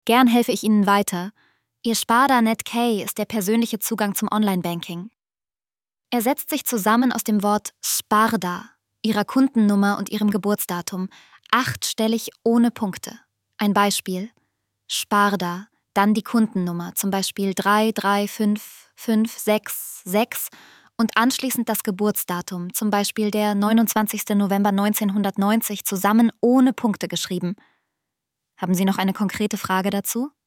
Gern helfe ich Ihnen weiter. Ihr Sparda NetK ist der persönliche Zugang zum Online-Banking. Er setzt sich zusammen aus dem Wort Sparda, Ihrer Kundennummer und Ihrem Geburtsdatum, 8-stellig ohne Punkte. Ein Beispiel: Sparda, dann die Kundennummer, zum Beispiel 3355666 und anschließend das Geburtsdatum, zum Beispiel der 29. November 1990, zusammen ohne Punkte geschrieben. Haben Sie noch eine konkrete Frage dazu?